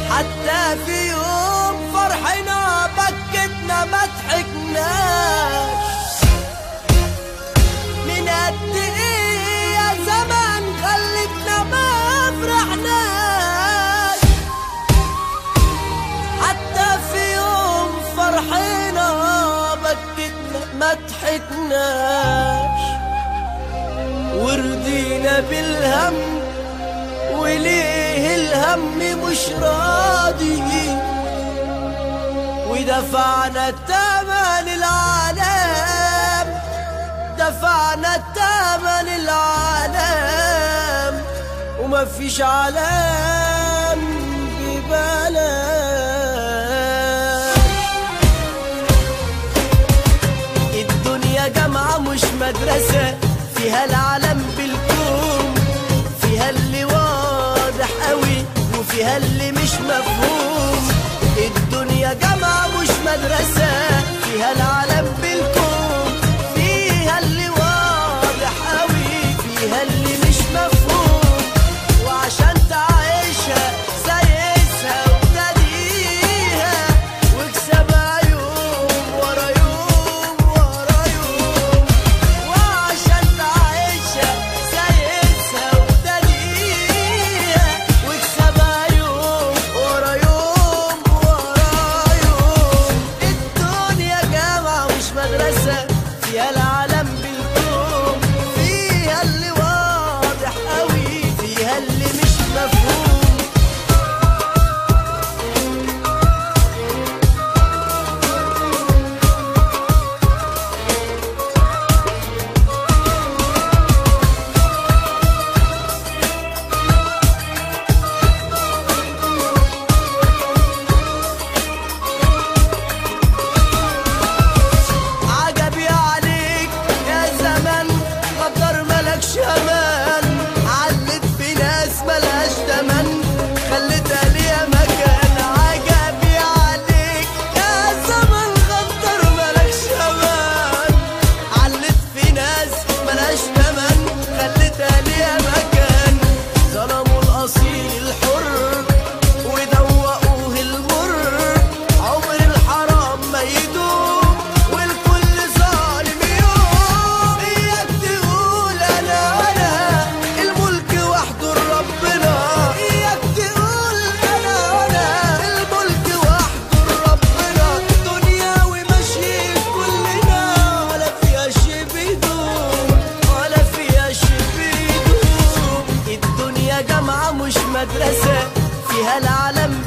حتى في يوم فرحنا بكتنا ما ضحكناش. من قد ايه يا زمان خلتنا ما فرحناش. حتى في يوم فرحنا بكتنا ما ضحكناش. ورضينا بالهم وليه الهم مش راضي، ودفعنا الثمن العالم، دفعنا الثمن العالم، وما فيش عالم ببلاش. الدنيا جامعة مش مدرسة، فيها العالم بالكون، فيها اللي واضح قوي وفيها اللي مش مفهوم. الدنيا جامعة مش مدرسة، فيها العالم بالكون، فيها اللي واضح قوي فيها اللي مش مفهوم. وعشان تعيشها سايسها وابتديها واكسبها يوم ورا يوم ورا يوم. وعشان تعيشها سايسها وابتديها واكسبها يوم ورا يوم ورا يوم. الدنيا جامعة مش مدرسة، فيها العالم بالكون، فيها اللي واضح قوي فيها اللي مش مفهوم. عجبي عليك يا زمان غدر ملكش امان. علت في ناس ملهاش تمن خلتها ليها مكان. عجبي عليك يا زمان غدر ملكش امان. علت في ناس ملهاش تمن خلتها ليها مكان. ظلموا الاصيل الحر ودوقوه المر. عمر الحرام ما يدوم والكل ظالم يوم. اياك تقول انا الملك وحده لربنا. اياك تقول انا الملك وحده لربنا. دنيا وماشيين كلنا ولا فيها شي بيدوم ولا فيها شي بيدوم. الدنيا جامعة مش مدرسة، فيها العالم